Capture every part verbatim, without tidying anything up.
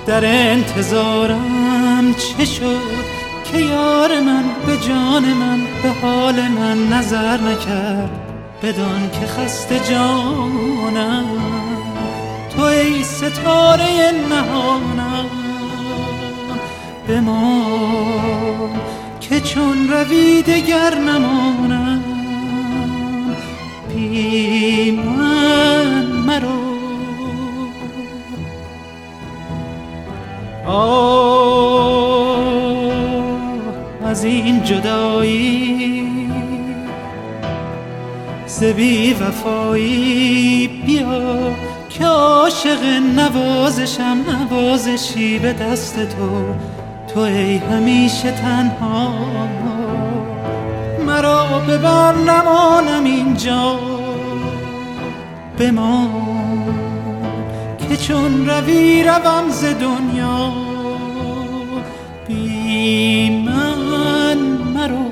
در انتظارم چه شد که یار من به جان من به حال من نظر نکرد، بدان که خسته جانم تو ای ستاره نهانم. بمان که چون روی دگر نمانم، بی من مرو. آه از این جدایی ز بی وفایی، بیا که عاشق نوازشم، نوازشی به دست تو، تو ای همیشه تنها. مرا ببر نمانم اینجا، بمان که چون روی روم ز دنیا، بی من مرو.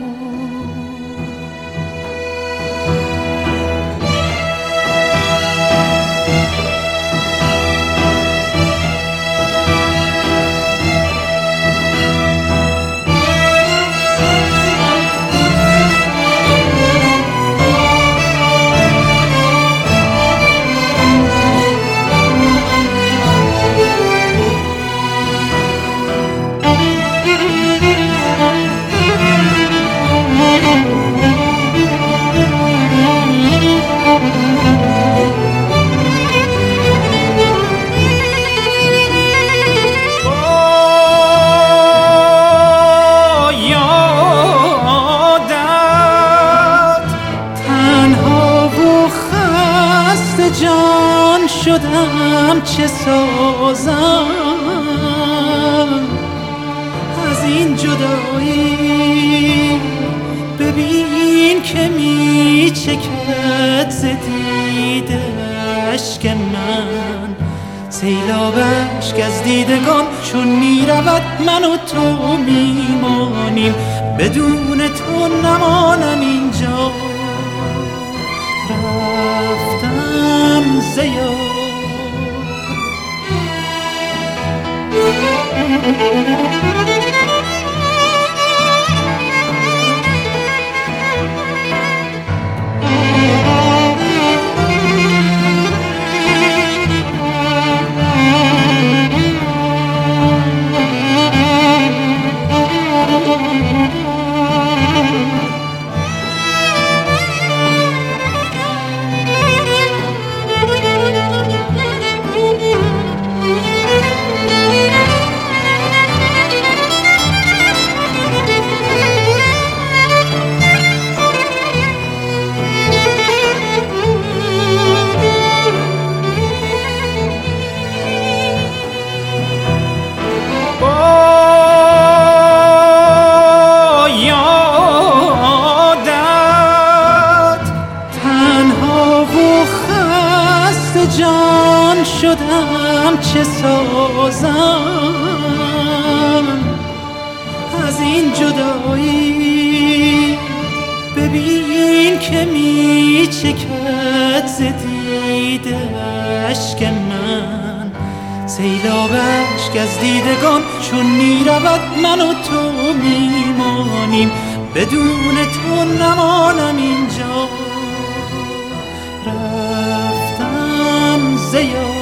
جان شدم چه سازم از این جدایی، ببین که می چکد ز دیده اشک من، سیلاب اشک از دیدگان چون می رود من و تو می مانیم، بدون تو نمانم اینجا. رفتم ز یاد جان شدم چه سازم از این جدایی، ببین که می چکد ز دیده اشک من، سیلاب اشک از دیدگان چون می رود من و تو می مانیم، بدون تو نمانم اینجا. رفتم ز یاد